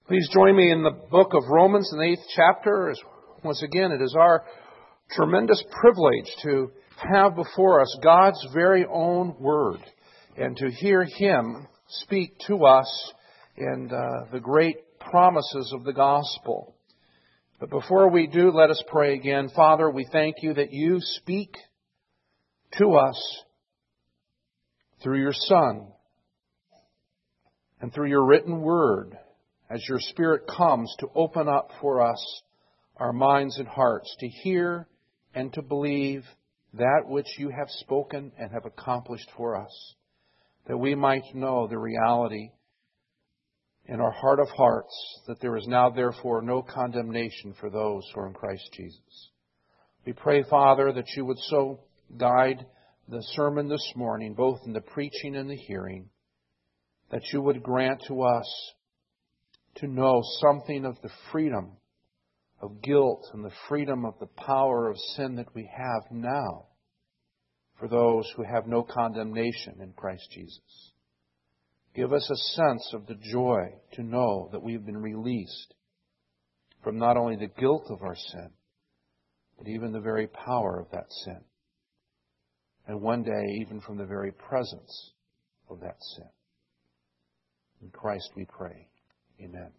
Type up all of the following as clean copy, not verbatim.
Please join me in the book of Romans in the 8th chapter. Once again, it is our tremendous privilege to have before us God's very own Word and to hear Him speak to us in the great promises of the gospel. But before we do, let us pray again. Father, we thank You that You speak to us through Your Son and through Your written Word, as Your Spirit comes to open up for us our minds and hearts to hear and to believe that which You have spoken and have accomplished for us, that we might know the reality in our heart of hearts that there is now therefore no condemnation for those who are in Christ Jesus. We pray, Father, that You would so guide the sermon this morning, both in the preaching and the hearing, that You would grant to us to know something of the freedom of guilt and the freedom of the power of sin that we have now for those who have no condemnation in Christ Jesus. Give us a sense of the joy to know that we have been released from not only the guilt of our sin, but even the very power of that sin. And one day, even from the very presence of that sin. In Christ we pray. Amen.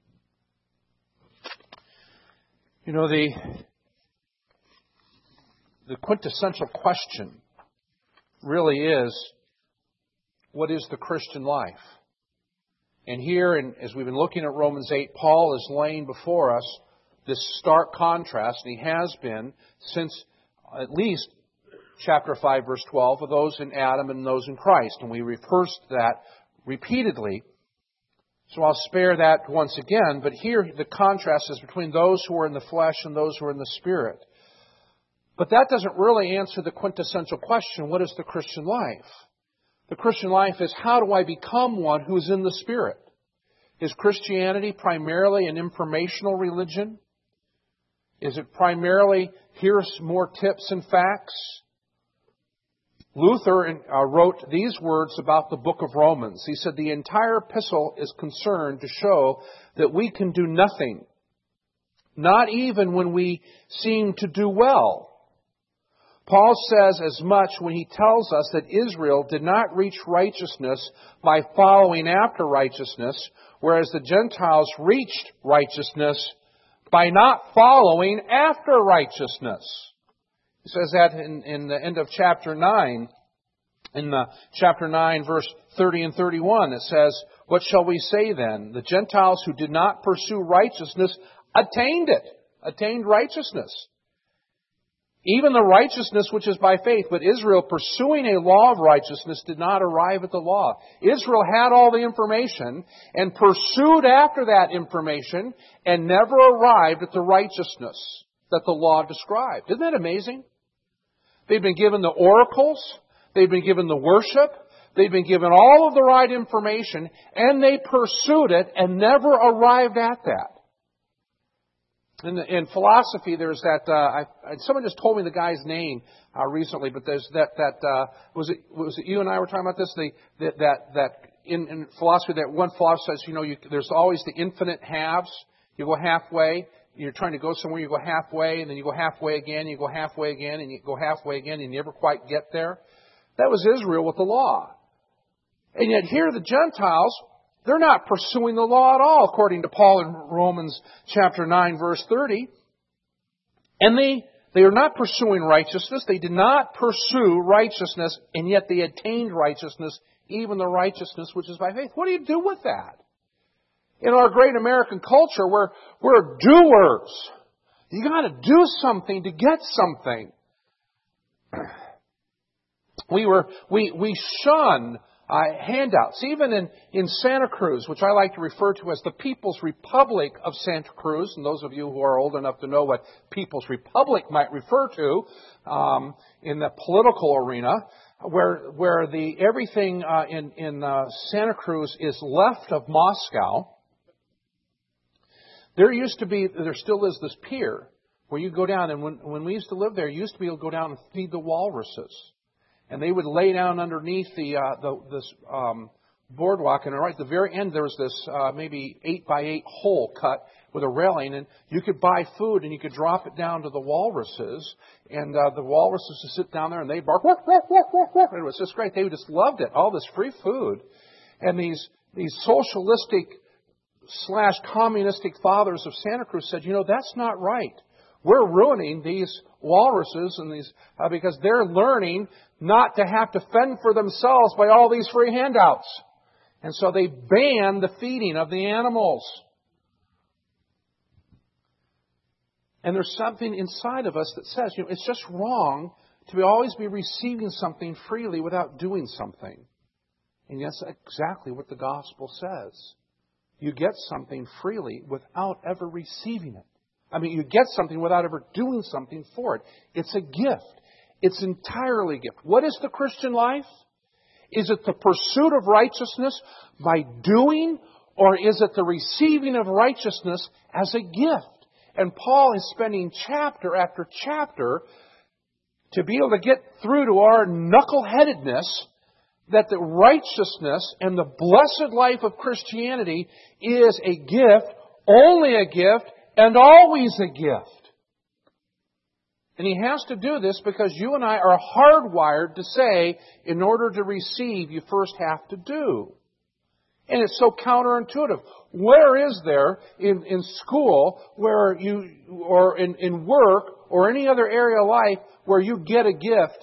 You know, the quintessential question really is, what is the Christian life? And here, as we've been looking at Romans 8, Paul is laying before us this stark contrast, and he has been since at least chapter 5, verse 12, of those in Adam and those in Christ. And we rehearsed that repeatedly. So I'll spare that once again, but here the contrast is between those who are in the flesh and those who are in the Spirit. But that doesn't really answer the quintessential question, what is the Christian life? The Christian life is, how do I become one who is in the Spirit? Is Christianity primarily an informational religion? Is it primarily, here's more tips and facts? Luther wrote these words about the book of Romans. He said, the entire epistle is concerned to show that we can do nothing, not even when we seem to do well. Paul says as much when he tells us that Israel did not reach righteousness by following after righteousness, whereas the Gentiles reached righteousness by not following after righteousness. He says that in the end of chapter 9. In chapter 9, verse 30 and 31, it says, what shall we say then? The Gentiles who did not pursue righteousness attained it. Attained righteousness. Even the righteousness which is by faith. But Israel, pursuing a law of righteousness, did not arrive at the law. Israel had all the information and pursued after that information and never arrived at the righteousness that the law described. Isn't that amazing? They've been given the oracles. They've been given the worship. They've been given all of the right information, and they pursued it and never arrived at that. In philosophy, there's that. Someone just told me the guy's name recently, but there's that. Was it you and I were talking about this? That in philosophy, that one philosopher says, there's always the infinite halves. You go halfway. You're trying to go somewhere, you go halfway, and then you go halfway again, and you go halfway again, and you go halfway again, and you never quite get there. That was Israel with the law. And yet here the Gentiles, they're not pursuing the law at all, according to Paul in Romans chapter 9, verse 30. And they are not pursuing righteousness. They did not pursue righteousness, and yet they attained righteousness, even the righteousness which is by faith. What do you do with that? In our great American culture, we're doers. You got to do something to get something. We shun handouts. Even in Santa Cruz, which I like to refer to as the People's Republic of Santa Cruz, and those of you who are old enough to know what People's Republic might refer to in the political arena, where everything in Santa Cruz is left of Moscow. There still is this pier where you go down, and when we used to live there, you used to be able to go down and feed the walruses. And they would lay down underneath this boardwalk, and right at the very end there was this maybe 8x8 hole cut with a railing, and you could buy food and you could drop it down to the walruses, and the walruses would sit down there and they bark, woof, woof, woof, woof, woof. And it was just great. They just loved it, all this free food. And these socialistic / communistic fathers of Santa Cruz said, that's not right. We're ruining these walruses and these because they're learning not to have to fend for themselves by all these free handouts. And so they banned the feeding of the animals. And there's something inside of us that says, it's just wrong to always be receiving something freely without doing something. And that's exactly what the gospel says. You get something freely without ever receiving it. You get something without ever doing something for it. It's a gift. It's entirely a gift. What is the Christian life? Is it the pursuit of righteousness by doing, or is it the receiving of righteousness as a gift? And Paul is spending chapter after chapter to be able to get through to our knuckleheadedness that the righteousness and the blessed life of Christianity is a gift, only a gift, and always a gift. And he has to do this because you and I are hardwired to say, in order to receive, you first have to do. And it's so counterintuitive. Where is there in school where or in work or any other area of life where you get a gift,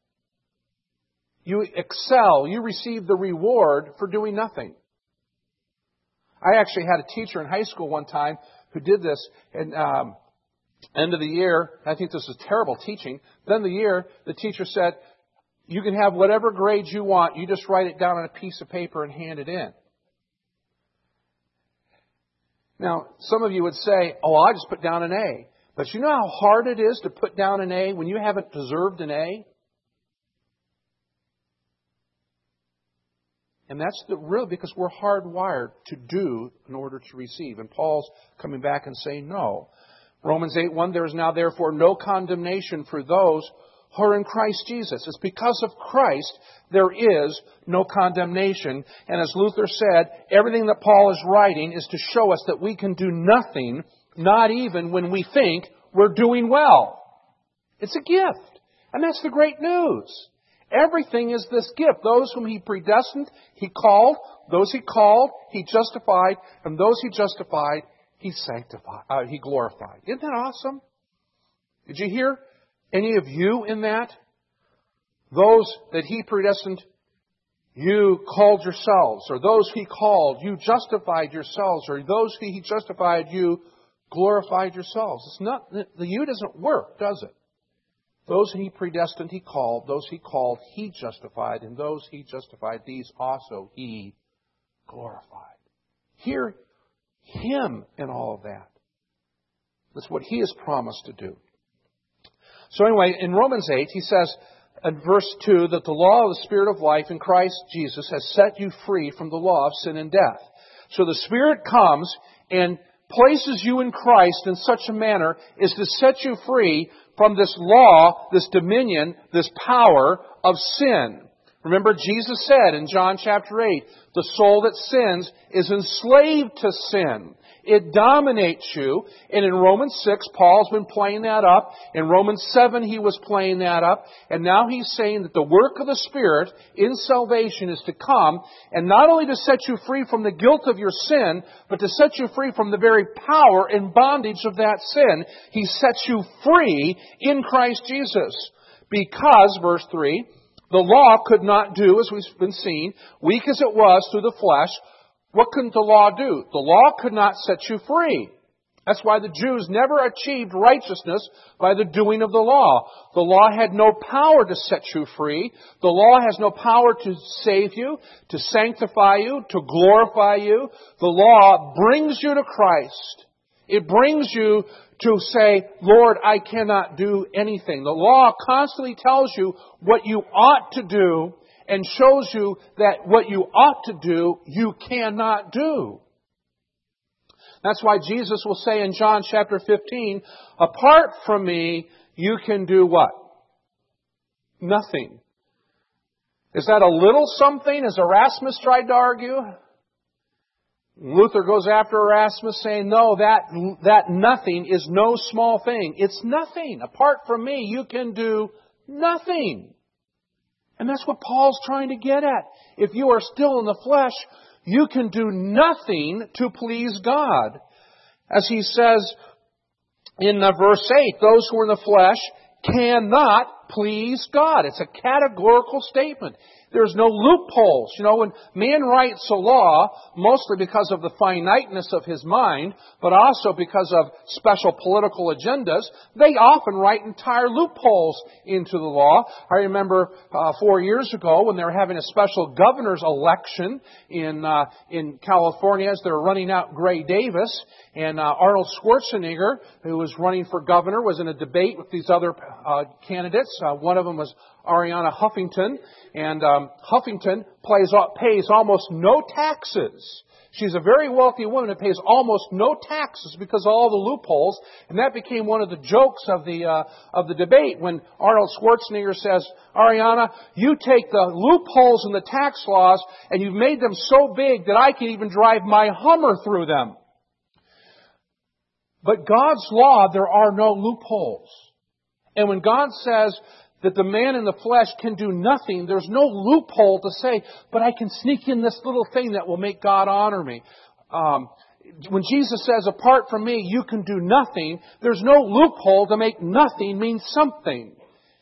you excel, you receive the reward for doing nothing? I actually had a teacher in high school one time who did this, and end of the year, I think this is terrible teaching, then the teacher said, you can have whatever grades you want, you just write it down on a piece of paper and hand it in. Now, some of you would say, I just put down an A. But you know how hard it is to put down an A when you haven't deserved an A? And that's because we're hardwired to do in order to receive. And Paul's coming back and saying no. Romans 8:1, there is now therefore no condemnation for those who are in Christ Jesus. It's because of Christ there is no condemnation. And as Luther said, everything that Paul is writing is to show us that we can do nothing, not even when we think we're doing well. It's a gift. And that's the great news. Everything is this gift. Those whom He predestined, He called. Those He called, He justified. And those He justified, He sanctified. He glorified. Isn't that awesome? Did you hear any of you in that? Those that He predestined, you called yourselves. Or those He called, you justified yourselves. Or those He justified, you glorified yourselves. It's not, the you doesn't work, does it? Those He predestined, He called. Those He called, He justified. And those He justified, these also He glorified. Hear Him in all of that. That's what He has promised to do. So anyway, in Romans 8, he says in verse 2 that the law of the Spirit of life in Christ Jesus has set you free from the law of sin and death. So the Spirit comes and places you in Christ in such a manner as to set you free from this law, this dominion, this power of sin. Remember, Jesus said in John chapter 8, the soul that sins is enslaved to sin. It dominates you. And in Romans 6, Paul's been playing that up. In Romans 7, he was playing that up. And now he's saying that the work of the Spirit in salvation is to come, and not only to set you free from the guilt of your sin, but to set you free from the very power and bondage of that sin. He sets you free in Christ Jesus. Because, verse 3, the law could not do, as we've been seeing, weak as it was through the flesh. What couldn't the law do? The law could not set you free. That's why the Jews never achieved righteousness by the doing of the law. The law had no power to set you free. The law has no power to save you, to sanctify you, to glorify you. The law brings you to Christ. It brings you to say, Lord, I cannot do anything. The law constantly tells you what you ought to do and shows you that what you ought to do, you cannot do. That's why Jesus will say in John chapter 15, apart from me, you can do what? Nothing. Is that a little something, as Erasmus tried to argue? Luther goes after Erasmus saying, no, that nothing is no small thing. It's nothing. Apart from me, you can do nothing. And that's what Paul's trying to get at. If you are still in the flesh, you can do nothing to please God. As he says in verse 8, those who are in the flesh cannot please God. It's a categorical statement. There's no loopholes. When man writes a law, mostly because of the finiteness of his mind, but also because of special political agendas, they often write entire loopholes into the law. I remember 4 years ago when they were having a special governor's election in California as they were running out Gray Davis, and Arnold Schwarzenegger, who was running for governor, was in a debate with these other candidates. One of them was Arianna Huffington, and Huffington pays almost no taxes. She's a very wealthy woman who pays almost no taxes because of all the loopholes, and that became one of the jokes of the debate when Arnold Schwarzenegger says, Arianna, you take the loopholes in the tax laws and you've made them so big that I can even drive my Hummer through them. But God's law, there are no loopholes. And when God says that the man in the flesh can do nothing, there's no loophole to say, but I can sneak in this little thing that will make God honor me. When Jesus says, apart from me, you can do nothing, there's no loophole to make nothing mean something.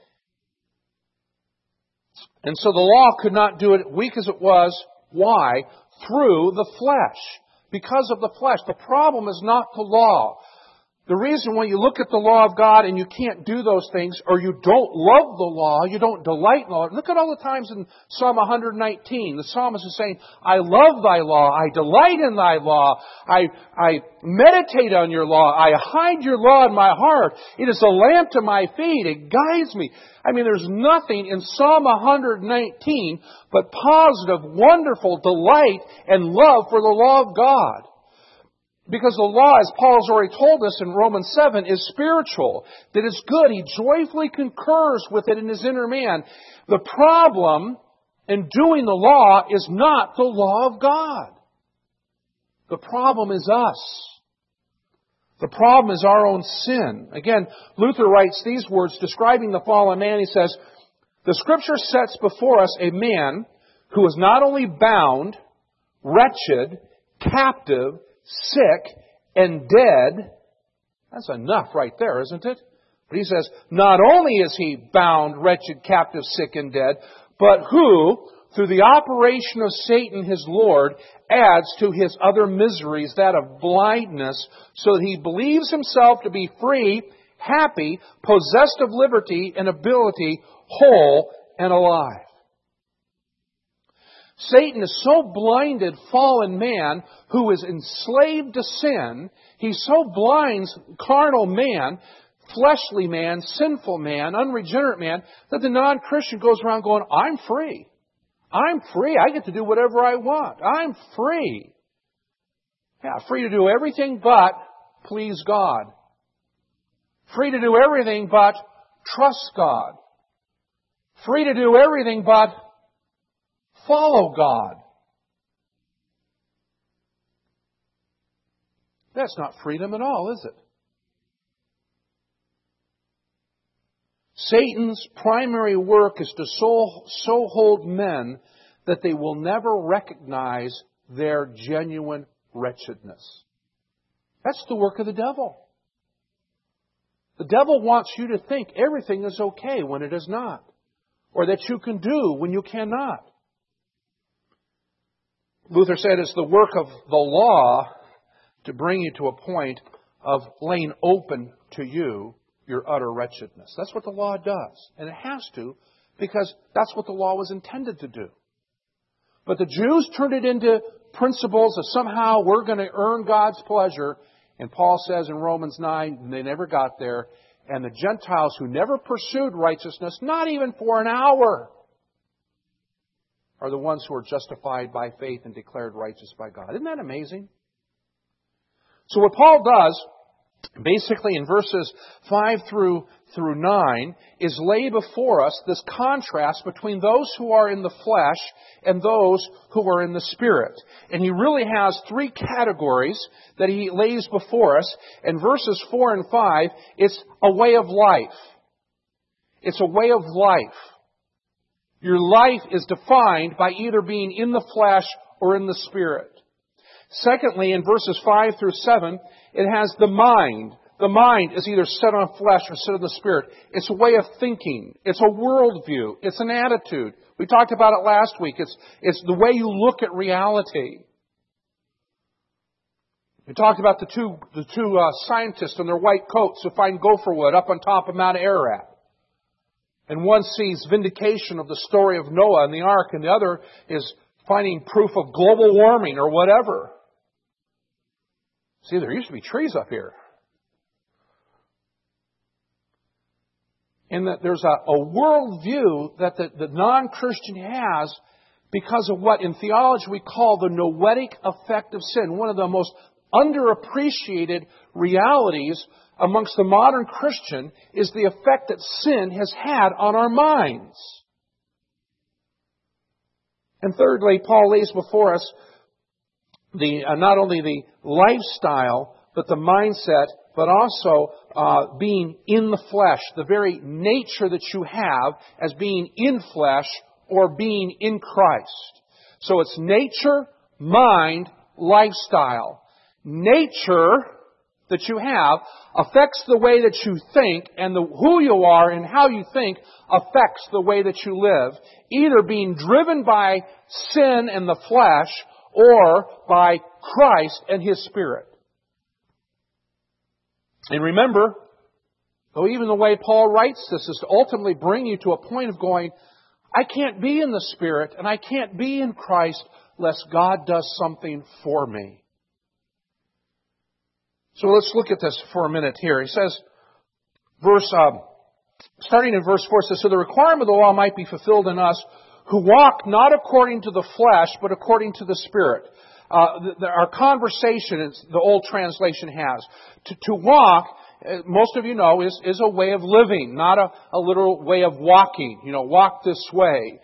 And so the law could not do it, weak as it was. Why? Through the flesh. Because of the flesh. The problem is not the law. The reason when you look at the law of God and you can't do those things, or you don't love the law, you don't delight in the law. Look at all the times in Psalm 119. The psalmist is saying, I love thy law, I delight in thy law, I meditate on your law, I hide your law in my heart. It is a lamp to my feet, it guides me. There's nothing in Psalm 119 but positive, wonderful delight and love for the law of God. Because the law, as Paul's already told us in Romans 7, is spiritual. That it's good. He joyfully concurs with it in his inner man. The problem in doing the law is not the law of God. The problem is us. The problem is our own sin. Again, Luther writes these words describing the fallen man. He says, the Scripture sets before us a man who is not only bound, wretched, captive, sick and dead. That's enough right there, isn't it? But he says, not only is he bound, wretched, captive, sick and dead, but who, through the operation of Satan his Lord, adds to his other miseries that of blindness, so that he believes himself to be free, happy, possessed of liberty and ability, whole and alive. Satan is so blinded, fallen man, who is enslaved to sin. He so blinds carnal man, fleshly man, sinful man, unregenerate man, that the non-Christian goes around going, I'm free. I'm free. I get to do whatever I want. I'm free. Yeah, free to do everything but please God. Free to do everything but trust God. Free to do everything but follow God. That's not freedom at all, is it? Satan's primary work is to so hold men that they will never recognize their genuine wretchedness. That's the work of the devil. The devil wants you to think everything is okay when it is not, or that you can do when you cannot. Luther said it's the work of the law to bring you to a point of laying open to you your utter wretchedness. That's what the law does. And it has to, because that's what the law was intended to do. But the Jews turned it into principles of somehow we're going to earn God's pleasure. And Paul says in Romans 9, they never got there. And the Gentiles who never pursued righteousness, not even for an hour, are the ones who are justified by faith and declared righteous by God. Isn't that amazing? So what Paul does basically in verses 5 through 9, is lay before us this contrast between those who are in the flesh and those who are in the Spirit. And he really has three categories that he lays before us. And verses 4 and 5, it's a way of life. It's a way of life. Your life is defined by either being in the flesh or in the Spirit. Secondly, in verses 5 through 7, it has the mind. The mind is either set on flesh or set on the Spirit. It's a way of thinking. It's a worldview. It's an attitude. We talked about it last week. It's the way you look at reality. We talked about the two scientists in their white coats who find gopher wood up on top of Mount Ararat. And one sees vindication of the story of Noah and the ark, and the other is finding proof of global warming or whatever. See, there used to be trees up here. And that there's a worldview that the non-Christian has because of what in theology we call the noetic effect of sin. One of the most underappreciated realities amongst the modern Christian is the effect that sin has had on our minds. And thirdly, Paul lays before us not only the lifestyle, but the mindset, but also being in the flesh, the very nature that you have as being in flesh or being in Christ. So it's nature, mind, lifestyle. Nature that you have affects the way that you think, and who you are and how you think affects the way that you live, either being driven by sin and the flesh or by Christ and His Spirit. And remember, though even the way Paul writes this is to ultimately bring you to a point of going, I can't be in the Spirit and I can't be in Christ lest God does something for me. So let's look at this for a minute here. He says, starting in verse 4, it says, so the requirement of the law might be fulfilled in us who walk not according to the flesh, but according to the Spirit. Our conversation, the old translation has. To walk, most of you know, is a way of living, not a literal way of walking. Walk this way.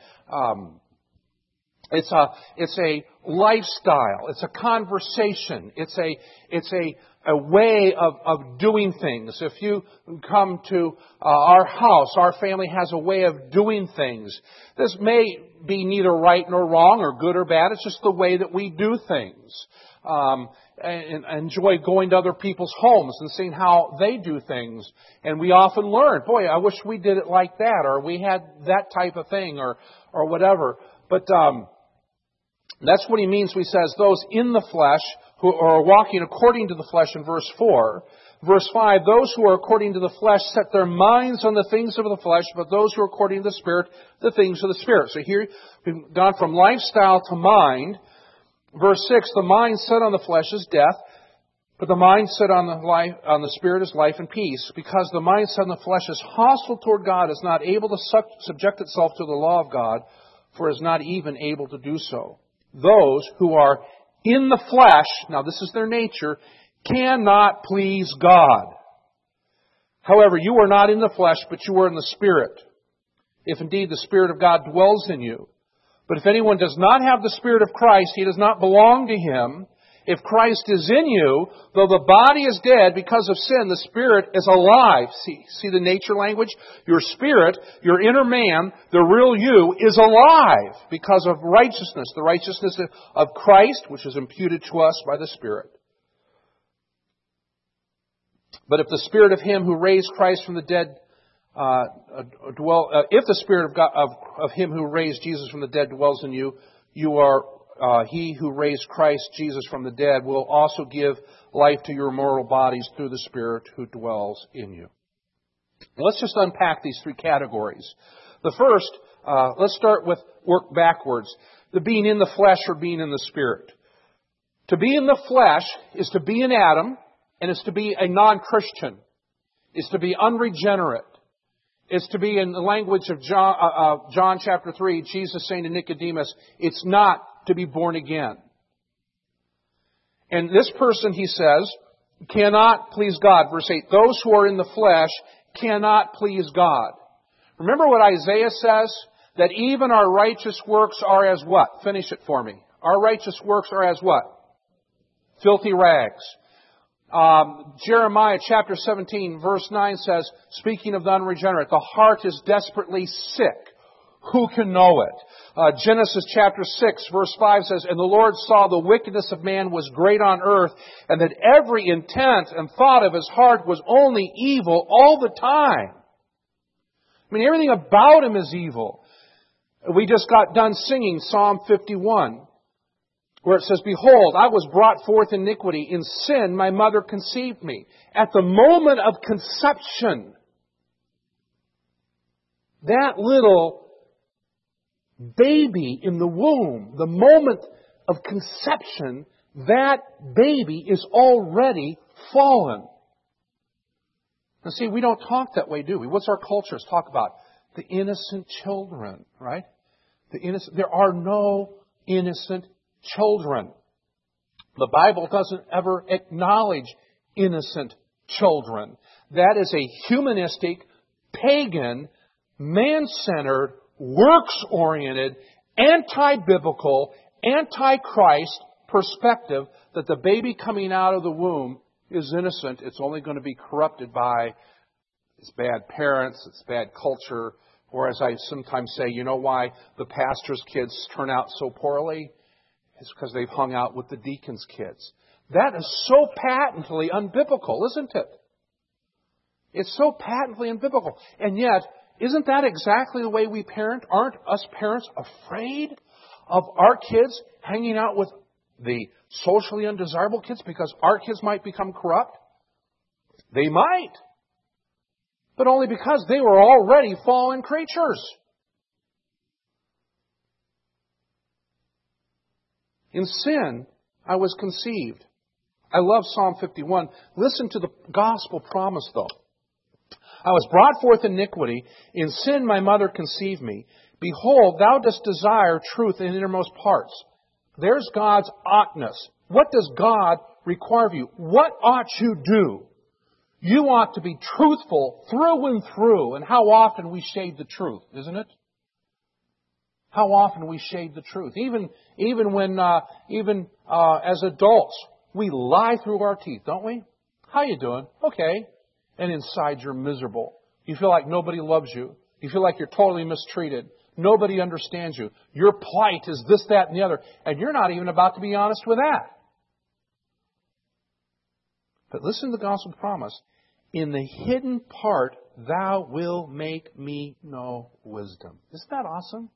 It's a lifestyle. It's a conversation. It's a way of doing things. If you come to our house, our family has a way of doing things. This may be neither right nor wrong or good or bad. It's just the way that we do things. And enjoy going to other people's homes and seeing how they do things. And we often learn, boy, I wish we did it like that, or we had that type of thing, or whatever. But that's what he means when he says those in the flesh who are walking according to the flesh in verse 4. Verse 5, those who are according to the flesh set their minds on the things of the flesh, but those who are according to the Spirit, the things of the Spirit. So here we've gone from lifestyle to mind. Verse 6, the mind set on the flesh is death, but the mind set on the Spirit is life and peace. Because the mind set on the flesh is hostile toward God, is not able to subject itself to the law of God, for is not even able to do so. Those who are in the flesh, now this is their nature, cannot please God. However, you are not in the flesh, but you are in the Spirit, if indeed the Spirit of God dwells in you. But if anyone does not have the Spirit of Christ, he does not belong to Him. If Christ is in you, though the body is dead because of sin, the Spirit is alive. See the nature language? Your spirit, your inner man, the real you, is alive because of righteousness. The righteousness of Christ, which is imputed to us by the Spirit. But if the Spirit of Him who raised Christ from the dead if the Spirit of God, of Him who raised Jesus from the dead dwells in you, you are He who raised Christ Jesus from the dead will also give life to your mortal bodies through the Spirit who dwells in you. Now, let's just unpack these three categories. The first, let's start with work backwards. The being in the flesh or being in the Spirit. To be in the flesh is to be in Adam, and it's to be a non-Christian. It's to be unregenerate. It's to be, in the language of John chapter 3, Jesus saying to Nicodemus, it's not to be born again. And this person, he says, cannot please God. Verse 8, those who are in the flesh cannot please God. Remember what Isaiah says? That even our righteous works are as what? Finish it for me. Our righteous works are as what? Filthy rags. Jeremiah chapter 17 verse 9 says, speaking of the unregenerate, the heart is desperately sick. Who can know it? Genesis chapter 6 verse 5 says, and the Lord saw the wickedness of man was great on earth, and that every intent and thought of his heart was only evil all the time. I mean, everything about him is evil. We just got done singing Psalm 51, where it says, behold, I was brought forth in iniquity. In sin my mother conceived me. At the moment of conception, that little baby in the womb, the moment of conception, that baby is already fallen. Now see, we don't talk that way, do we? What's our cultures talk about? The innocent children, right? There are no innocent children. The Bible doesn't ever acknowledge innocent children. That is a humanistic, pagan, man-centered, works-oriented, anti-biblical, anti-Christ perspective that the baby coming out of the womb is innocent. It's only going to be corrupted by its bad parents, its bad culture, or as I sometimes say, you know why the pastor's kids turn out so poorly? It's because they've hung out with the deacon's kids. That is so patently unbiblical, isn't it? It's so patently unbiblical. And yet, isn't that exactly the way we parent? Aren't us parents afraid of our kids hanging out with the socially undesirable kids because our kids might become corrupt? They might. But only because they were already fallen creatures. In sin, I was conceived. I love Psalm 51. Listen to the gospel promise, though. I was brought forth in iniquity. In sin my mother conceived me. Behold, thou dost desire truth in innermost parts. There's God's oughtness. What does God require of you? What ought you do? You ought to be truthful through and through. And how often we shade the truth, isn't it? How often we shade the truth. Even as adults, we lie through our teeth, don't we? How you doing? Okay. And inside you're miserable. You feel like nobody loves you. You feel like you're totally mistreated. Nobody understands you. Your plight is this, that, and the other. And you're not even about to be honest with that. But listen to the gospel promise. In the hidden part, thou will make me know wisdom. Isn't that awesome?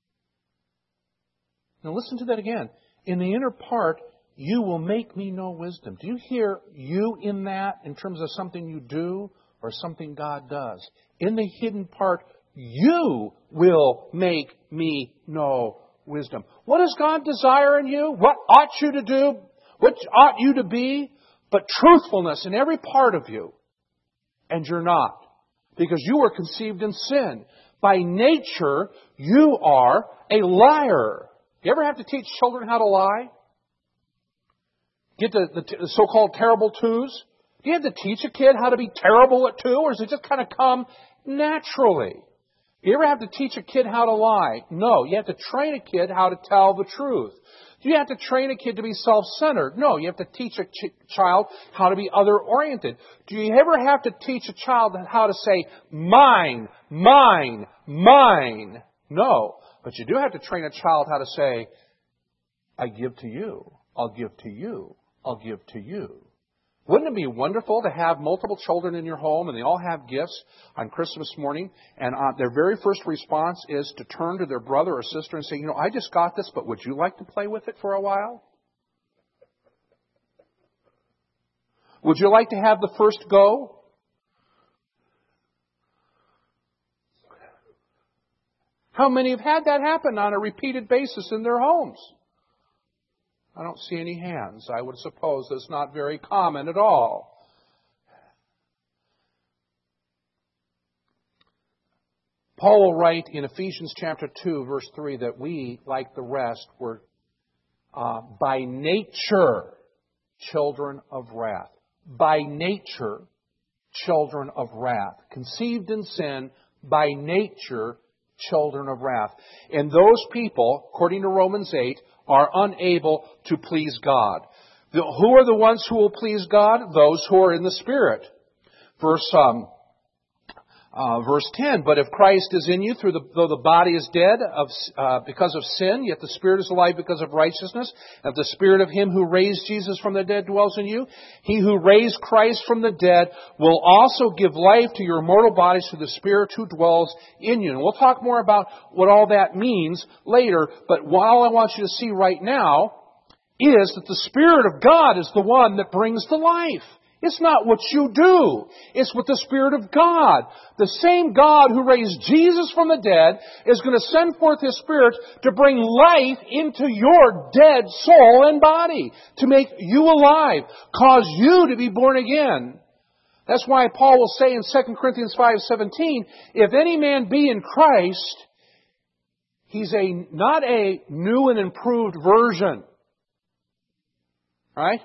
Now listen to that again. In the inner part, you will make me know wisdom. Do you hear you in that in terms of something you do or something God does? In the hidden part, you will make me know wisdom. What does God desire in you? What ought you to do? What ought you to be? But truthfulness in every part of you. And you're not. Because you were conceived in sin. By nature, you are a liar. You ever have to teach children how to lie? Get the so-called terrible twos? Do you have to teach a kid how to be terrible at two? Or does it just kind of come naturally? Do you ever have to teach a kid how to lie? No. You have to train a kid how to tell the truth. Do you have to train a kid to be self-centered? No. You have to teach a child how to be other-oriented. Do you ever have to teach a child how to say, mine, mine, mine? No. But you do have to train a child how to say, I give to you, I'll give to you, I'll give to you. Wouldn't it be wonderful to have multiple children in your home and they all have gifts on Christmas morning and their very first response is to turn to their brother or sister and say, I just got this, but would you like to play with it for a while? Would you like to have the first go? How many have had that happen on a repeated basis in their homes? I don't see any hands. I would suppose that's not very common at all. Paul will write in Ephesians chapter 2, verse 3, that we, like the rest, were by nature children of wrath. by nature, children of wrath. Conceived in sin, by nature, children of wrath. And those people, according to Romans 8, are unable to please God. Who are the ones who will please God? Those who are in the Spirit. Verse 10, but if Christ is in you, though the body is dead because of sin, yet the Spirit is alive because of righteousness. If the Spirit of Him who raised Jesus from the dead dwells in you, He who raised Christ from the dead will also give life to your mortal bodies through the Spirit who dwells in you. And we'll talk more about what all that means later, but all I want you to see right now is that the Spirit of God is the one that brings the life. It's not what you do. It's with the Spirit of God. The same God who raised Jesus from the dead is going to send forth His Spirit to bring life into your dead soul and body, to make you alive, cause you to be born again. That's why Paul will say in 2 Corinthians 5:17, if any man be in Christ, he's not a new and improved version. Right?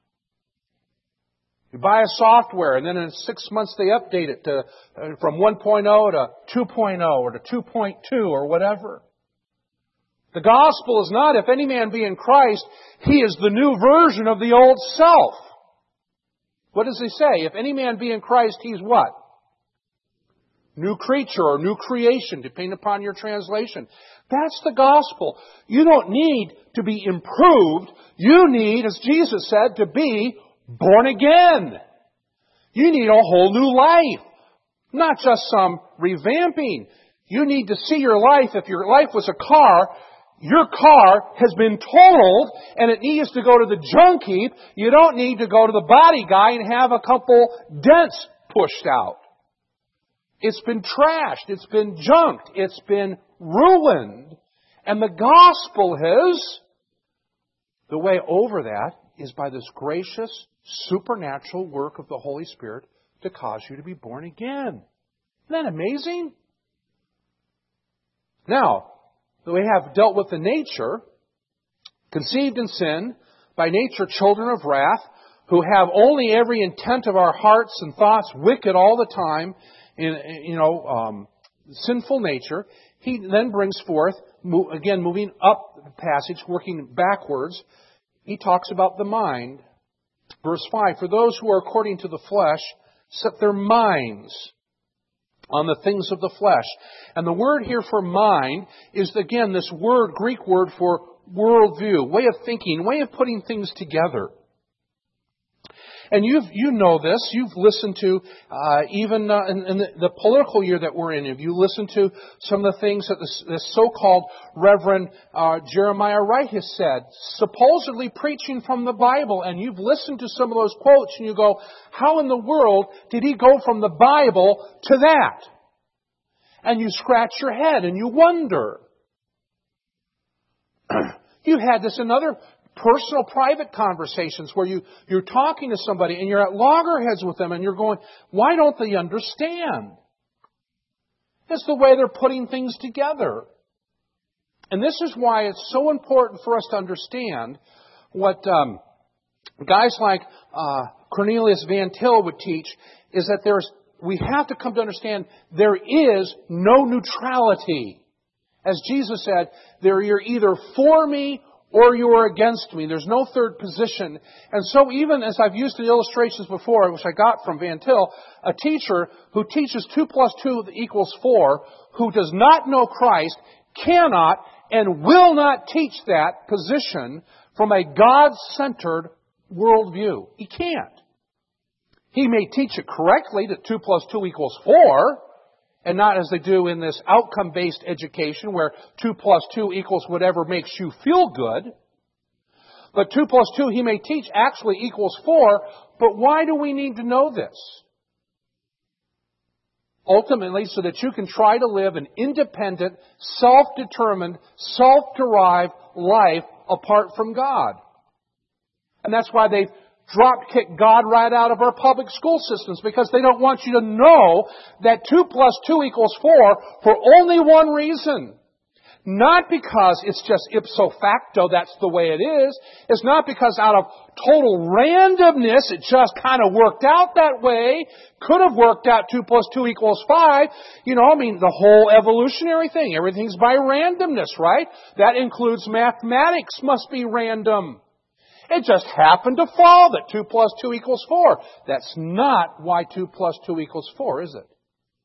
You buy a software and then in 6 months they update it to from 1.0 to 2.0 or to 2.2 or whatever. The gospel is not, if any man be in Christ, he is the new version of the old self. What does he say? If any man be in Christ, he's what? New creature or new creation, depending upon your translation. That's the gospel. You don't need to be improved. You need, as Jesus said, to be born again. You need a whole new life. Not just some revamping. You need to see your life. If your life was a car, your car has been totaled and it needs to go to the junk heap. You don't need to go to the body guy and have a couple dents pushed out. It's been trashed. It's been junked. It's been ruined. And the gospel is, the way over that is by this gracious, supernatural work of the Holy Spirit to cause you to be born again. Isn't that amazing? Now, we have dealt with the nature, conceived in sin, by nature children of wrath, who have only every intent of our hearts and thoughts wicked all the time, sinful nature. He then brings forth, again, moving up the passage, working backwards, he talks about the mind. Verse 5, for those who are according to the flesh set their minds on the things of the flesh. And the word here for mind is, again, this Greek word for worldview, way of thinking, way of putting things together. And you know this. You've listened to, even in the political year that we're in, if you listen to some of the things that the so-called Reverend Jeremiah Wright has said, supposedly preaching from the Bible, and you've listened to some of those quotes and you go, how in the world did he go from the Bible to that? And you scratch your head and you wonder. You had this in other personal, private conversations where you're talking to somebody and you're at loggerheads with them and you're going, why don't they understand? It's the way they're putting things together. And this is why it's so important for us to understand what guys like Cornelius Van Til would teach, is that we have to come to understand there is no neutrality. As Jesus said, you're either for me or you are against me. There's no third position. And so even as I've used the illustrations before, which I got from Van Til, a teacher who teaches 2 + 2 = 4, who does not know Christ, cannot and will not teach that position from a God-centered worldview. He can't. He may teach it correctly that 2 + 2 = 4, and not as they do in this outcome-based education where 2 + 2 = whatever makes you feel good. But 2 + 2, he may teach, actually equals 4. But why do we need to know this? Ultimately, so that you can try to live an independent, self-determined, self-derived life apart from God. And that's why they've drop-kick God right out of our public school systems, because they don't want you to know that 2 + 2 = 4 for only one reason. Not because it's just ipso facto, that's the way it is. It's not because out of total randomness, it just kind of worked out that way. Could have worked out 2 plus 2 equals 5. The whole evolutionary thing. Everything's by randomness, right? That includes mathematics must be random. It just happened to fall that 2 plus 2 equals 4. That's not why 2 plus 2 equals 4, is it?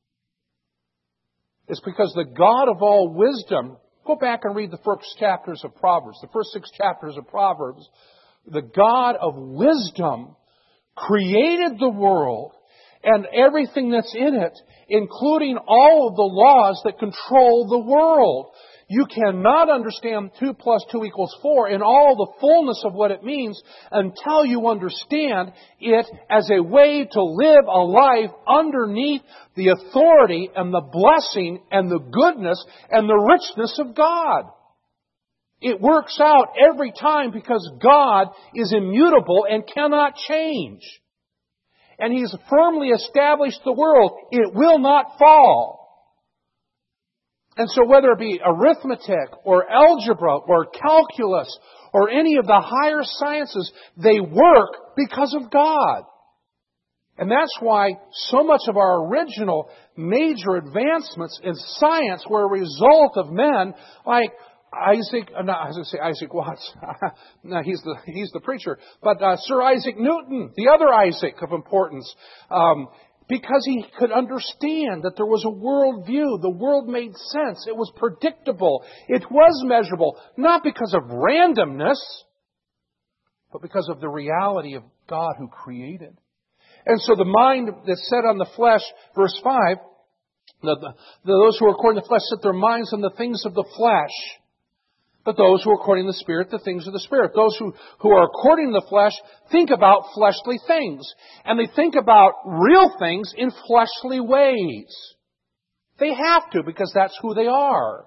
It's because the God of all wisdom, go back and read the first chapters of Proverbs, the first 6 chapters of Proverbs, the God of wisdom created the world and everything that's in it, including all of the laws that control the world. You cannot understand 2 plus 2 equals 4 in all the fullness of what it means until you understand it as a way to live a life underneath the authority and the blessing and the goodness and the richness of God. It works out every time because God is immutable and cannot change. And He's firmly established the world. It will not fall. And so whether it be arithmetic or algebra or calculus or any of the higher sciences, they work because of God. And that's why so much of our original major advancements in science were a result of men like Isaac Watts. No, he's the preacher. But Sir Isaac Newton, the other Isaac of importance, because he could understand that there was a world view. The world made sense. It was predictable. It was measurable. Not because of randomness, but because of the reality of God who created. And so the mind that's set on the flesh, verse 5, those who are according to the flesh set their minds on the things of the flesh. But those who are according to the Spirit, the things of the Spirit. Those who are according to the flesh think about fleshly things. And they think about real things in fleshly ways. They have to because that's who they are.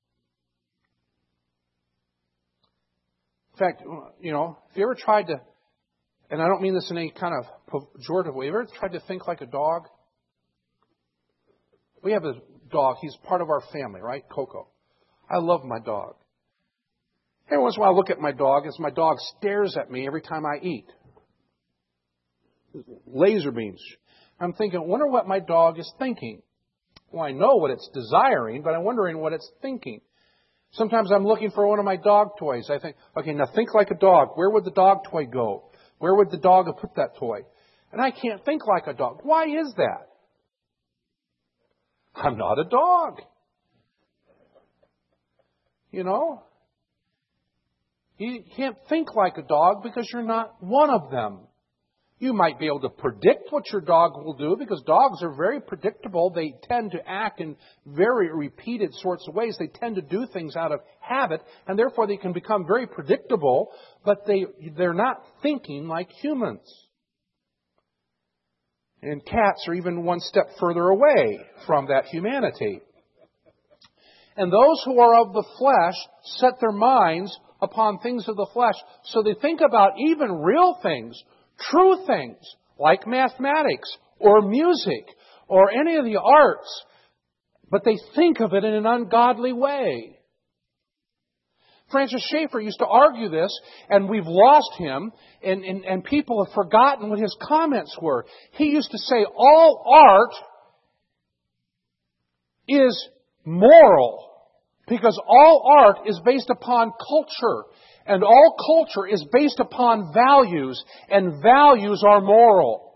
In fact, if you ever tried to, and I don't mean this in any kind of pejorative way, have you ever tried to think like a dog? We have a dog. He's part of our family, right? Coco. I love my dog. Every once in a while I look at my dog as my dog stares at me every time I eat. Laser beams. I'm thinking, I wonder what my dog is thinking. Well, I know what it's desiring, but I'm wondering what it's thinking. Sometimes I'm looking for one of my dog toys. I think, okay, now think like a dog. Where would the dog toy go? Where would the dog have put that toy? And I can't think like a dog. Why is that? I'm not a dog. You can't think like a dog because you're not one of them. You might be able to predict what your dog will do because dogs are very predictable. They tend to act in very repeated sorts of ways. They tend to do things out of habit, and therefore they can become very predictable, but they're not thinking like humans. And cats are even one step further away from that humanity. And those who are of the flesh set their minds upon things of the flesh. So they think about even real things, true things, like mathematics or music or any of the arts, but they think of it in an ungodly way. Francis Schaeffer used to argue this, and we've lost him, and people have forgotten what his comments were. He used to say all art is moral, because all art is based upon culture, and all culture is based upon values, and values are moral.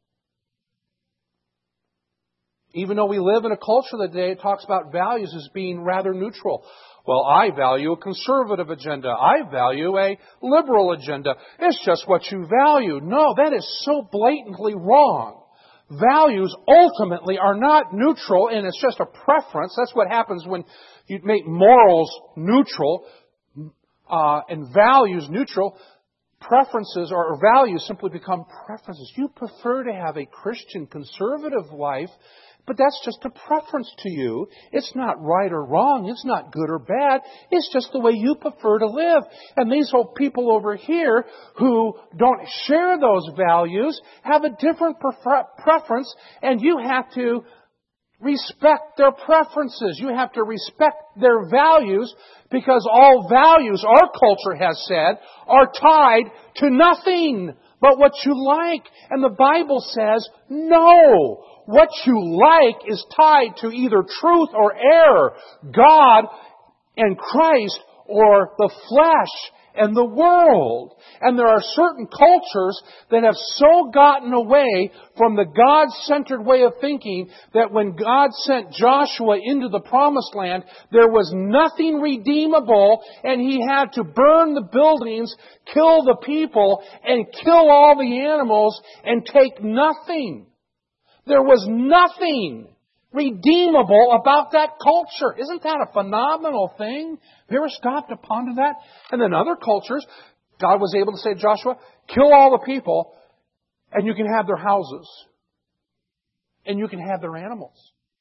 Even though we live in a culture today that talks about values as being rather neutral. Well, I value a conservative agenda. I value a liberal agenda. It's just what you value. No, that is so blatantly wrong. Values ultimately are not neutral, and it's just a preference. That's what happens when you make morals neutral and values neutral. Preferences or values simply become preferences. You prefer to have a Christian conservative life, but that's just a preference to you. It's not right or wrong. It's not good or bad. It's just the way you prefer to live. And these old people over here who don't share those values have a different preference, and you have to respect their preferences. You have to respect their values, because all values, our culture has said, are tied to nothing but what you like. And the Bible says, no. What you like is tied to either truth or error, God and Christ, or the flesh and the world. And there are certain cultures that have so gotten away from the God-centered way of thinking that when God sent Joshua into the Promised Land, there was nothing redeemable, and he had to burn the buildings, kill the people, and kill all the animals, and take nothing. There was nothing redeemable about that culture. Isn't that a phenomenal thing? Have you ever stopped to ponder that? And then other cultures, God was able to say to Joshua, kill all the people, and you can have their houses. And you can have their animals.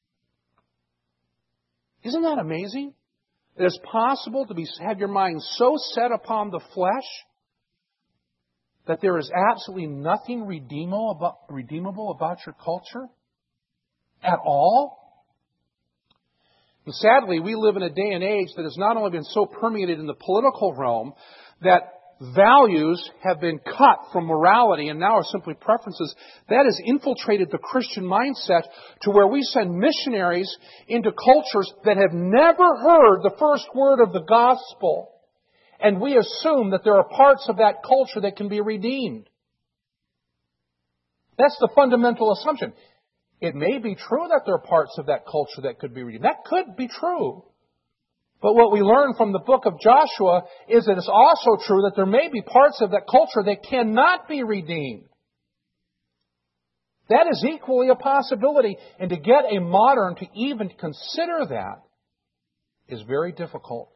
Isn't that amazing? It is possible to have your mind so set upon the flesh that there is absolutely nothing redeemable about your culture at all. And sadly, we live in a day and age that has not only been so permeated in the political realm that values have been cut from morality and now are simply preferences. That has infiltrated the Christian mindset to where we send missionaries into cultures that have never heard the first word of the gospel. And we assume that there are parts of that culture that can be redeemed. That's the fundamental assumption. It may be true that there are parts of that culture that could be redeemed. That could be true. But what we learn from the book of Joshua is that it's also true that there may be parts of that culture that cannot be redeemed. That is equally a possibility. And to get a modern to even consider that is very difficult.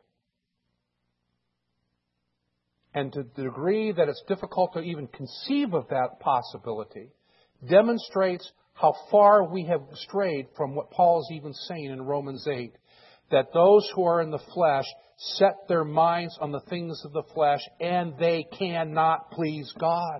And to the degree that it's difficult to even conceive of that possibility demonstrates how far we have strayed from what Paul is even saying in Romans 8. That those who are in the flesh set their minds on the things of the flesh, and they cannot please God.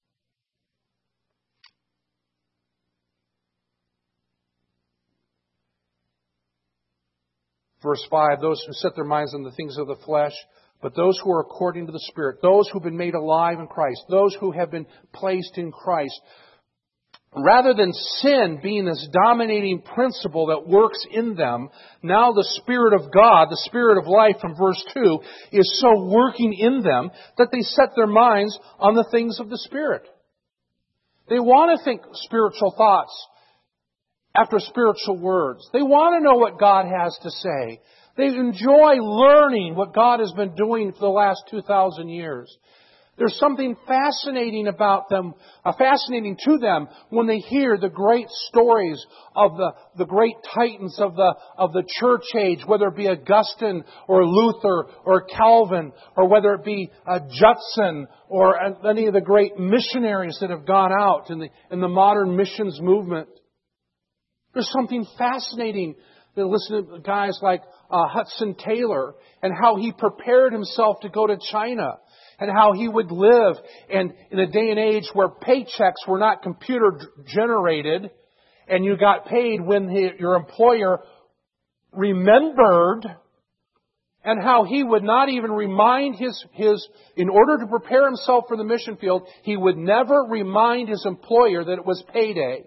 Verse 5, those who set their minds on the things of the flesh, but those who are according to the Spirit, those who have been made alive in Christ, those who have been placed in Christ, rather than sin being this dominating principle that works in them, now the Spirit of God, the Spirit of life from verse 2, is so working in them that they set their minds on the things of the Spirit. They want to think spiritual thoughts after spiritual words. They want to know what God has to say. They enjoy learning what God has been doing for the last 2,000 years. There's something fascinating about them, fascinating to them when they hear the great stories of the great titans of the church age, whether it be Augustine or Luther or Calvin, or whether it be Judson or any of the great missionaries that have gone out in the modern missions movement. There's something fascinating to listen to guys like Hudson Taylor and how he prepared himself to go to China. And how he would live in a day and age where paychecks were not computer generated and you got paid when your employer remembered, and how he would not even remind in order to prepare himself for the mission field, he would never remind his employer that it was payday.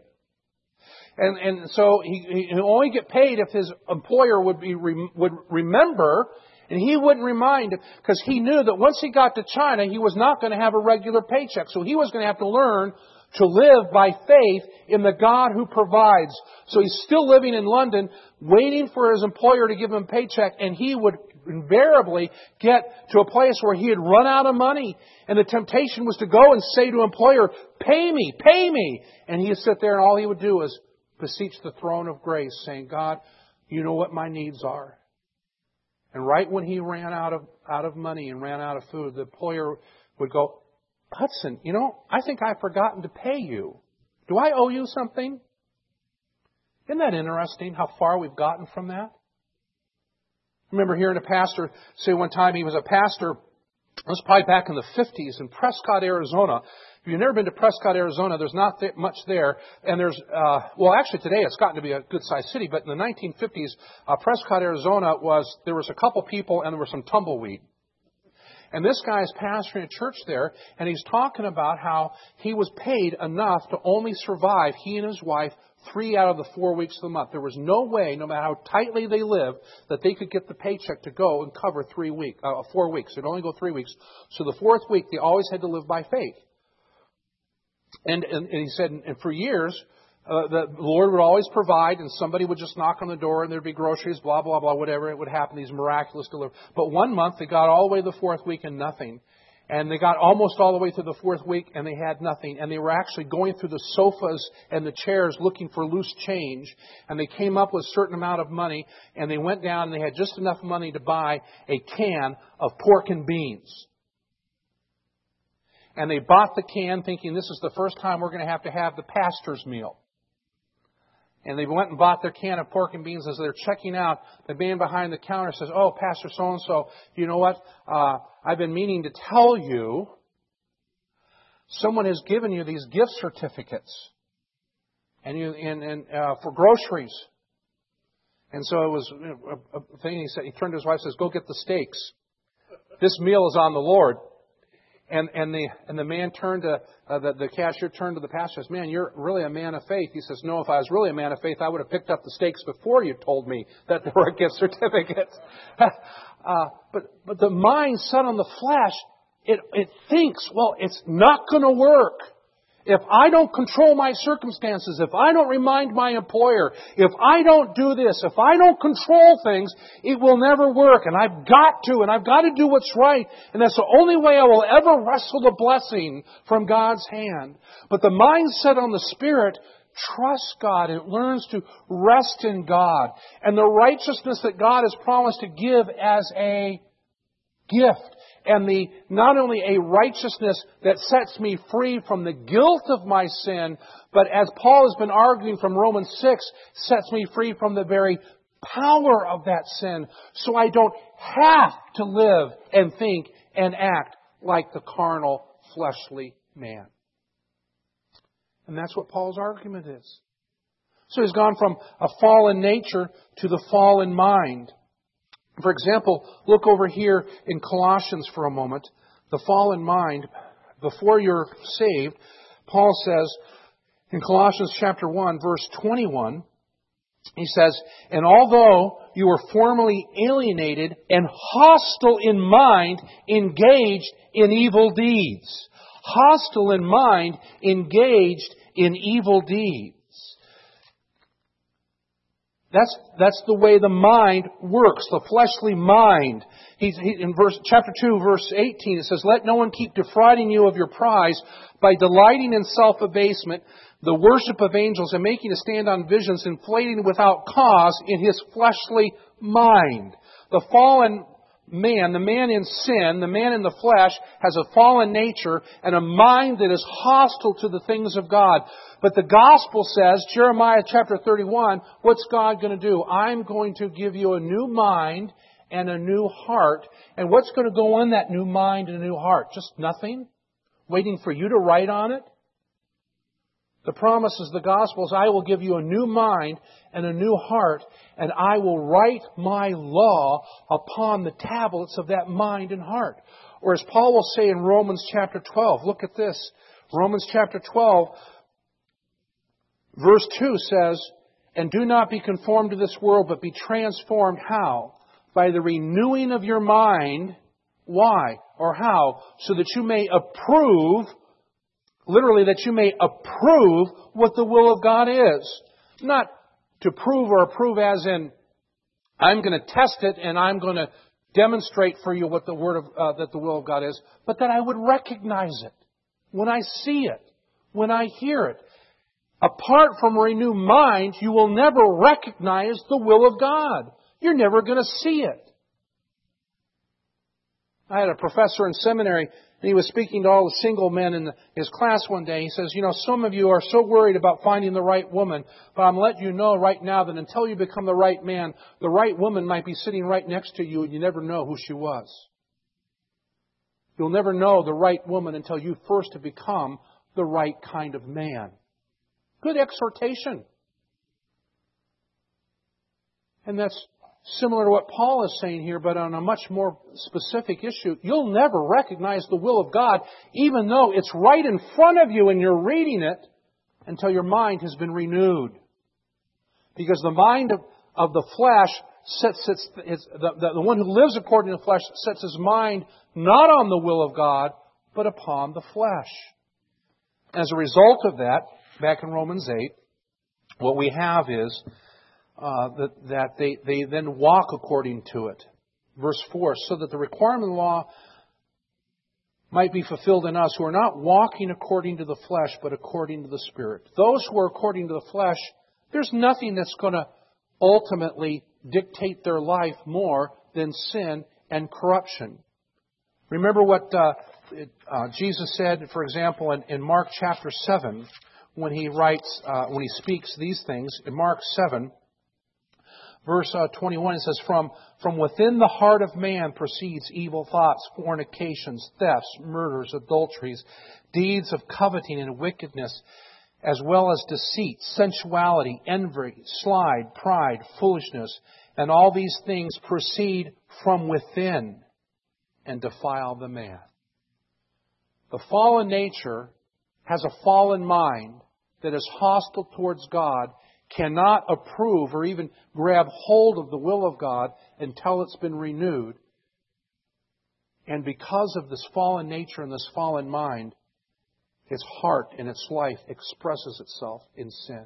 And so he only get paid if his employer would remember. And he wouldn't remind him, because he knew that once he got to China, he was not going to have a regular paycheck. So he was going to have to learn to live by faith in the God who provides. So he's still living in London, waiting for his employer to give him a paycheck, and he would invariably get to a place where he had run out of money. And the temptation was to go and say to an employer, pay me, pay me. And he'd sit there and all he would do is beseech the throne of grace, saying, God, you know what my needs are. And right when he ran out of money and ran out of food, the employer would go, Hudson, I think I've forgotten to pay you. Do I owe you something? Isn't that interesting how far we've gotten from that? I remember hearing a pastor say one time, he was a pastor This was probably back in the 50s in Prescott, Arizona. If you've never been to Prescott, Arizona, there's not much there. And there's, actually today it's gotten to be a good-sized city, but in the 1950s, Prescott, Arizona there was a couple people and there was some tumbleweed. And this guy is pastoring a church there, and he's talking about how he was paid enough to only survive, he and his wife, 3 out of the 4 weeks of the month. There was no way, no matter how tightly they lived, that they could get the paycheck to go and cover 4 weeks. It'd only go 3 weeks. So the 4th week, they always had to live by faith. And he said, and for years, the Lord would always provide, and somebody would just knock on the door, and there'd be groceries, blah, blah, blah, whatever. It would happen, these miraculous deliveries. But one month, they got all the way to the 4th week and nothing. And they got almost all the way to the 4th week, and they had nothing. And they were actually going through the sofas and the chairs looking for loose change. And they came up with a certain amount of money, and they went down, and they had just enough money to buy a can of pork and beans. And they bought the can thinking this is the first time we're going to have the pastor's meal. And they went and bought their can of pork and beans. As they're checking out, the man behind the counter says, "Oh, Pastor so-and-so, you know what? I've been meaning to tell you, someone has given you these gift certificates and for groceries." And so it was a thing. He turned to his wife and says, "Go get the steaks. This meal is on the Lord." And the man turned to, the cashier turned to the pastor and says, "Man, you're really a man of faith." He says, "No, if I was really a man of faith, I would have picked up the steaks before you told me that there were gift certificates." But the mind set on the flesh, it thinks, well, it's not going to work. If I don't control my circumstances, if I don't remind my employer, if I don't do this, if I don't control things, it will never work. And I've got to do what's right. And that's the only way I will ever wrestle the blessing from God's hand. But the mindset on the Spirit trusts God. It learns to rest in God. And the righteousness that God has promised to give as a gift. And not only a righteousness that sets me free from the guilt of my sin, but as Paul has been arguing from Romans 6, sets me free from the very power of that sin. So I don't have to live and think and act like the carnal, fleshly man. And that's what Paul's argument is. So he's gone from a fallen nature to the fallen mind. For example, look over here in Colossians for a moment. The fallen mind, before you're saved, Paul says in Colossians chapter 1, verse 21, he says, "And although you were formerly alienated and hostile in mind, engaged in evil deeds." Hostile in mind, engaged in evil deeds. That's the way the mind works, the fleshly mind. In chapter 2, verse 18, it says, "Let no one keep defrauding you of your prize by delighting in self-abasement, the worship of angels, and making a stand on visions, inflating without cause in his fleshly mind." The fallen man, the man in sin, the man in the flesh, has a fallen nature and a mind that is hostile to the things of God. But the gospel says, Jeremiah chapter 31, what's God going to do? I'm going to give you a new mind and a new heart. And what's going to go in that new mind and a new heart? Just nothing? Waiting for you to write on it? The promise is the gospel is, I will give you a new mind and a new heart, and I will write my law upon the tablets of that mind and heart. Or as Paul will say in Romans chapter 12, look at this. Romans chapter 12, verse 2 says, "And do not be conformed to this world, but be transformed." How? By the renewing of your mind. Why? Or how? So that you may approve, literally, that you may approve what the will of God is. Not to prove or approve as in, I'm going to test it and I'm going to demonstrate for you what the that the will of God is, but that I would recognize it when I see it, when I hear it. Apart from a renewed mind, you will never recognize the will of God. You're never going to see it. I had a professor in seminary, and he was speaking to all the single men in his class one day. He says, some of you are so worried about finding the right woman, but I'm letting you know right now that until you become the right man, the right woman might be sitting right next to you and you never know who she was. You'll never know the right woman until you first have become the right kind of man. Good exhortation. And that's similar to what Paul is saying here, but on a much more specific issue. You'll never recognize the will of God, even though it's right in front of you and you're reading it, until your mind has been renewed. Because the mind of the flesh the one who lives according to the flesh sets his mind not on the will of God, but upon the flesh. As a result of that, back in Romans 8, what we have is that they then walk according to it. Verse 4, so that the requirement of the law might be fulfilled in us who are not walking according to the flesh, but according to the Spirit. Those who are according to the flesh, there's nothing that's going to ultimately dictate their life more than sin and corruption. Remember what Jesus said, for example, in Mark chapter 7, when he speaks these things. In Mark 7, verse 21, it says, From within the heart of man proceeds evil thoughts, fornications, thefts, murders, adulteries, deeds of coveting and wickedness, as well as deceit, sensuality, envy, pride, foolishness. And all these things proceed from within and defile the man. The fallen nature has a fallen mind that is hostile towards God, cannot approve or even grab hold of the will of God until it's been renewed. And because of this fallen nature and this fallen mind, its heart and its life expresses itself in sin.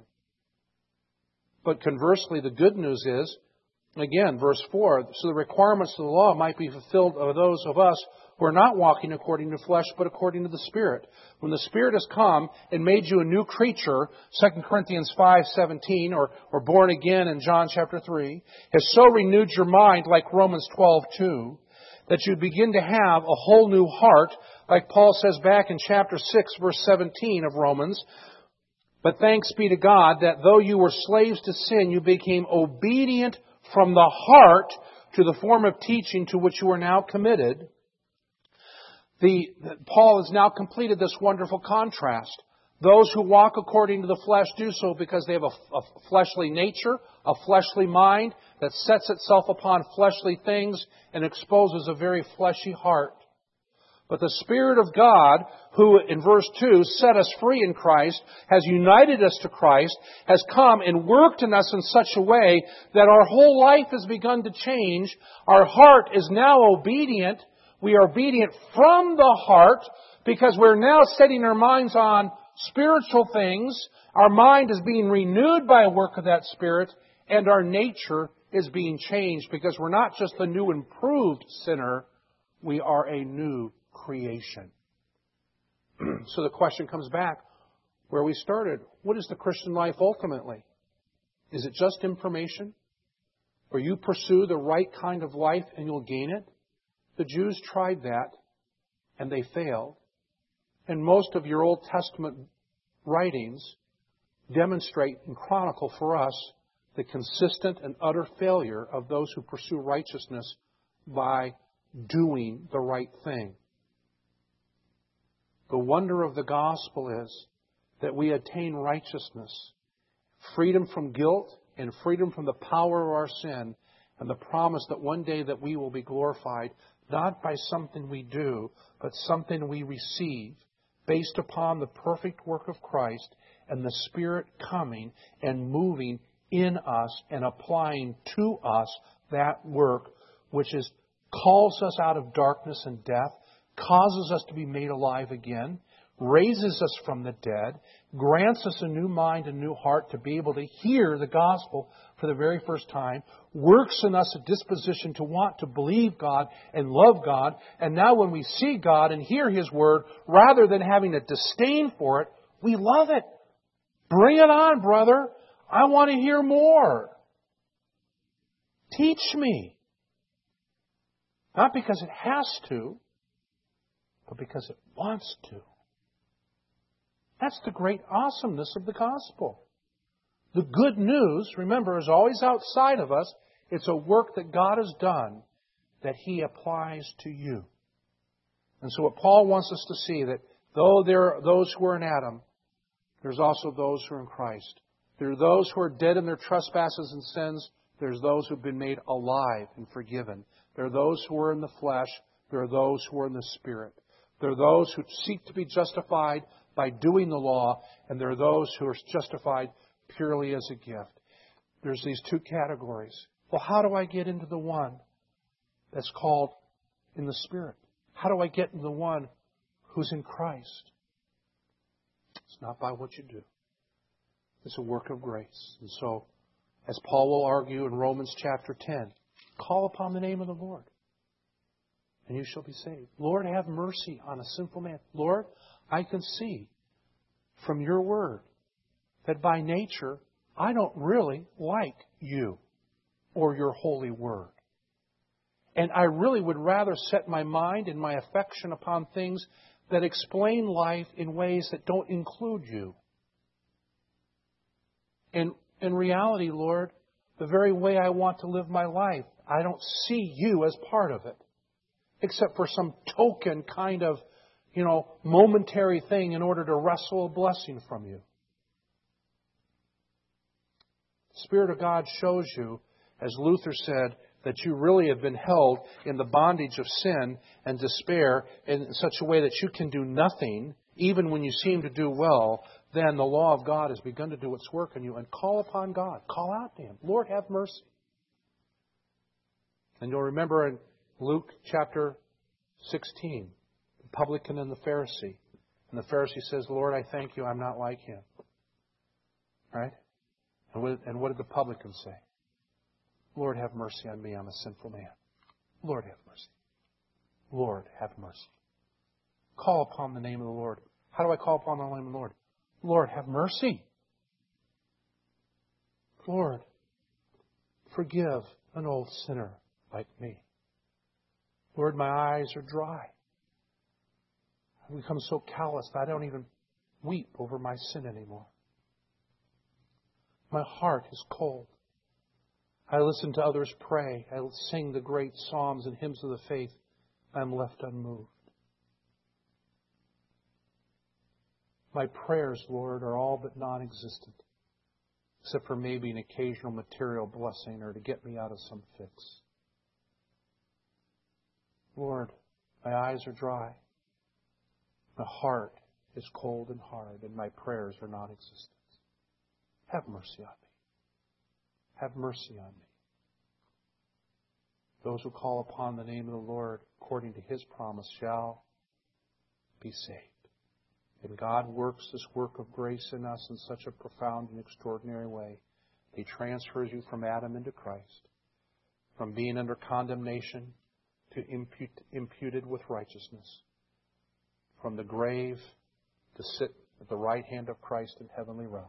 But conversely, the good news is, again, verse 4, so the requirements of the law might be fulfilled of those of us who are not walking according to flesh, but according to the Spirit. When the Spirit has come and made you a new creature, 2 Corinthians 5:17, or born again in John chapter 3, has so renewed your mind, like Romans 12:2, that you begin to have a whole new heart, like Paul says back in chapter 6, verse 17 of Romans. But thanks be to God that though you were slaves to sin, you became obedient from the heart to the form of teaching to which you are now committed. Paul has now completed this wonderful contrast. Those who walk according to the flesh do so because they have a fleshly nature, a fleshly mind that sets itself upon fleshly things and exposes a very fleshy heart. But the Spirit of God, who in verse 2 set us free in Christ, has united us to Christ, has come and worked in us in such a way that our whole life has begun to change. Our heart is now obedient. We are obedient from the heart because we're now setting our minds on spiritual things. Our mind is being renewed by a work of that Spirit, and our nature is being changed because we're not just a new improved sinner, we are a new creation. So the question comes back where we started. What is the Christian life ultimately? Is it just information? Where you pursue the right kind of life and you'll gain it? The Jews tried that and they failed. And most of your Old Testament writings demonstrate and chronicle for us the consistent and utter failure of those who pursue righteousness by doing the right thing. The wonder of the gospel is that we attain righteousness, freedom from guilt and freedom from the power of our sin, and the promise that one day that we will be glorified, not by something we do, but something we receive based upon the perfect work of Christ and the Spirit coming and moving in us and applying to us that work which calls us out of darkness and death, causes us to be made alive again, raises us from the dead, grants us a new mind and new heart to be able to hear the gospel for the very first time, works in us a disposition to want to believe God and love God. And now when we see God and hear His Word, rather than having a disdain for it, we love it. Bring it on, brother. I want to hear more. Teach me. Not because it has to, but because it wants to. That's the great awesomeness of the gospel. The good news, remember, is always outside of us. It's a work that God has done that He applies to you. And so what Paul wants us to see, that though there are those who are in Adam, there's also those who are in Christ. There are those who are dead in their trespasses and sins. There's those who have been made alive and forgiven. There are those who are in the flesh. There are those who are in the Spirit. There are those who seek to be justified by doing the law, and there are those who are justified purely as a gift. There's these two categories. Well, how do I get into the one that's called in the Spirit? How do I get into the one who's in Christ? It's not by what you do. It's a work of grace. And so, as Paul will argue in Romans chapter 10, call upon the name of the Lord, and you shall be saved. Lord, have mercy on a sinful man. Lord, I can see from your word that by nature, I don't really like you or your holy word. And I really would rather set my mind and my affection upon things that explain life in ways that don't include you. And in reality, Lord, the very way I want to live my life, I don't see you as part of it. Except for some token kind of, momentary thing in order to wrestle a blessing from you. The Spirit of God shows you, as Luther said, that you really have been held in the bondage of sin and despair in such a way that you can do nothing, even when you seem to do well. Then the law of God has begun to do its work in you. And call upon God. Call out to Him. Lord, have mercy. And you'll remember in Luke chapter 16, the publican and the Pharisee. And the Pharisee says, Lord, I thank you, I'm not like him. Right? And what did the publican say? Lord, have mercy on me, I'm a sinful man. Lord, have mercy. Lord, have mercy. Call upon the name of the Lord. How do I call upon the name of the Lord? Lord, have mercy. Lord, forgive an old sinner like me. Lord, my eyes are dry. I've become so callous that I don't even weep over my sin anymore. My heart is cold. I listen to others pray. I sing the great psalms and hymns of the faith. I'm left unmoved. My prayers, Lord, are all but non-existent, except for maybe an occasional material blessing or to get me out of some fix. Lord, my eyes are dry. My heart is cold and hard, and my prayers are non-existent. Have mercy on me. Have mercy on me. Those who call upon the name of the Lord according to His promise shall be saved. And God works this work of grace in us in such a profound and extraordinary way. He transfers you from Adam into Christ, from being under condemnation to imputed with righteousness, from the grave to sit at the right hand of Christ in heavenly realms,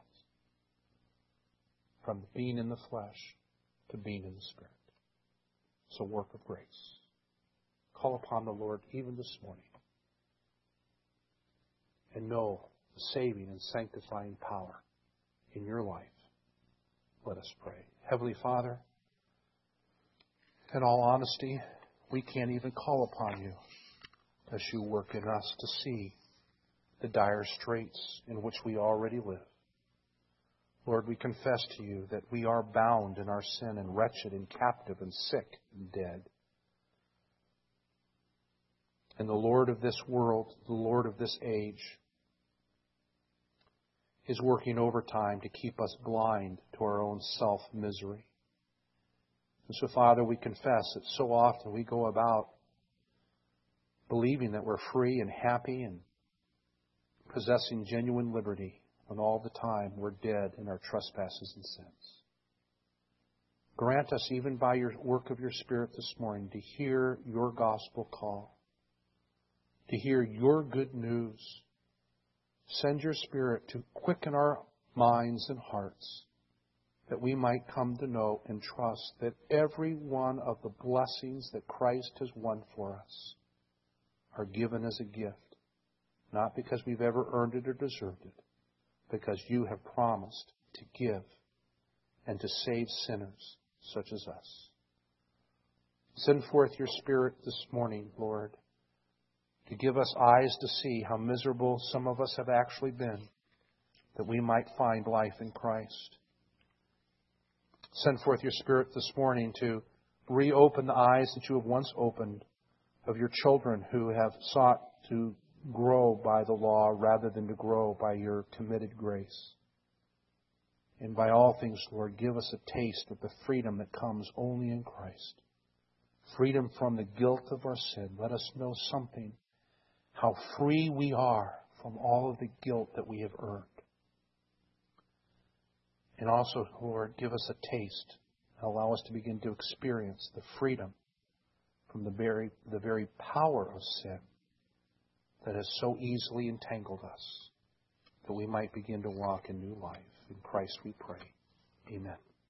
from being in the flesh to being in the Spirit. It's a work of grace. Call upon the Lord even this morning and know the saving and sanctifying power in your life. Let us pray. Heavenly Father, in all honesty, we can't even call upon you as you work in us to see the dire straits in which we already live. Lord, we confess to you that we are bound in our sin and wretched and captive and sick and dead. And the Lord of this world, the Lord of this age, is working overtime to keep us blind to our own self-misery. And so, Father, we confess that so often we go about believing that we're free and happy and possessing genuine liberty, when all the time we're dead in our trespasses and sins. Grant us, even by your work of your Spirit this morning, to hear your gospel call, to hear your good news. Send your Spirit to quicken our minds and hearts, that we might come to know and trust that every one of the blessings that Christ has won for us are given as a gift, not because we've ever earned it or deserved it, because you have promised to give and to save sinners such as us. Send forth your Spirit this morning, Lord, to give us eyes to see how miserable some of us have actually been, that we might find life in Christ. Send forth your Spirit this morning to reopen the eyes that you have once opened of your children who have sought to grow by the law rather than to grow by your committed grace. And by all things, Lord, give us a taste of the freedom that comes only in Christ. Freedom from the guilt of our sin. Let us know something, how free we are from all of the guilt that we have earned. And also, Lord, give us a taste. Allow us to begin to experience the freedom from the very power of sin that has so easily entangled us, that we might begin to walk in new life. In Christ we pray. Amen.